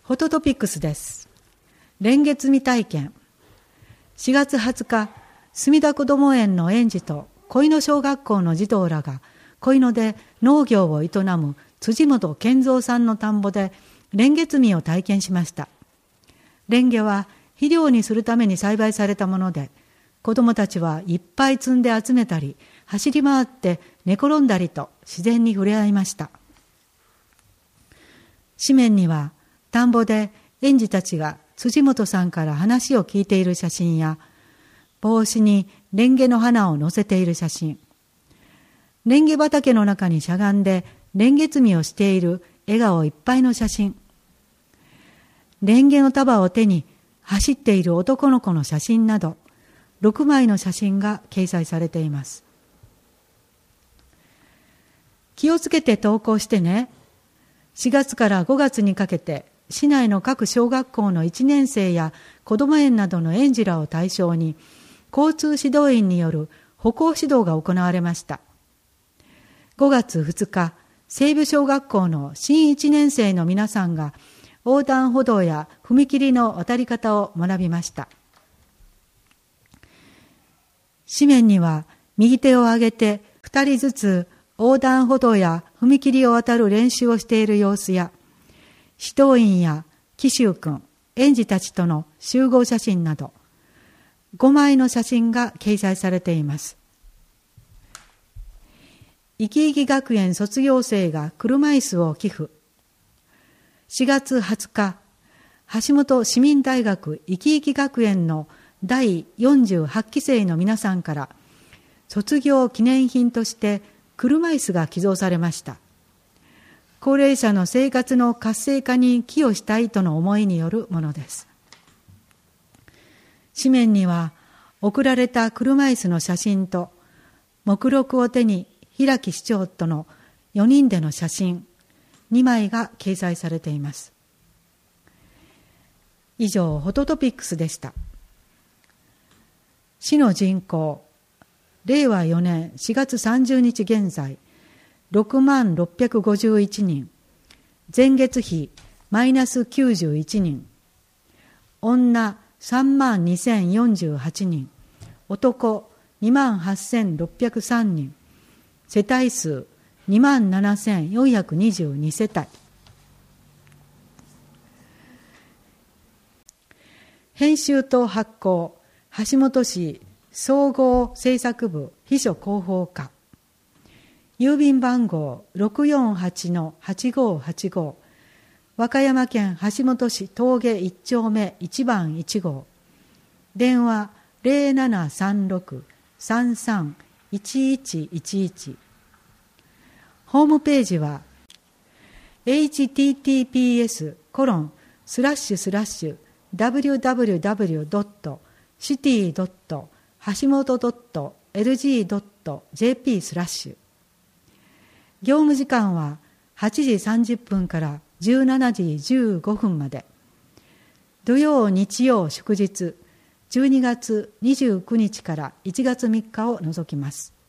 フォトトピックスです。蓮月見体験。4月20日、墨田こども園の園児と小野小学校の児童らが小野で農業を営む辻本健三さんの田んぼで蓮月見を体験しました。蓮華は肥料にするために栽培されたもので、子どもたちはいっぱい摘んで集めたり、走り回って寝転んだりと自然に触れ合いました。紙面には田んぼで園児たちが辻本さんから話を聞いている写真や、帽子に蓮華の花を乗せている写真、蓮華畑の中にしゃがんで蓮月見をしている笑顔いっぱいの写真、蓮華の束を手に走っている男の子の写真など、6枚の写真が掲載されています。気をつけて登校してね。4月から5月にかけて、市内の各小学校の1年生やこども園などの園児らを対象に、交通指導員による歩行指導が行われました。5月2日、西部小学校の新1年生の皆さんが、横断歩道や踏切の渡り方を学びました。紙面には、右手を上げて2人ずつ横断歩道や踏切を渡る練習をしている様子や、指導員や紀州君、園児たちとの集合写真など、5枚の写真が掲載されています。いきいき学園卒業生が車椅子を寄付。4月20日、橋本市民大学いきいき学園の第48期生の皆さんから、卒業記念品として車椅子が寄贈されました。高齢者の生活の活性化に寄与したいとの思いによるものです。紙面には、贈られた車椅子の写真と、目録を手に平木市長との4人での写真2枚が掲載されています。以上、フォトトピックスでした。市の人口、令和4年4月30日現在、6651人、前月比マイナス91人、女32048人、男28603人、世帯数27422世帯。編集と発行、橋本市総合政策部秘書広報課。郵便番号 648-8585、和歌山県橋本市峠1丁目1番1号、電話 0736-331111。ホームページは https://www.city.hashimoto.lg.jp/ 業務時間は8時30分から17時15分まで。土曜、日曜、祝日、12月29日から1月3日を除きます。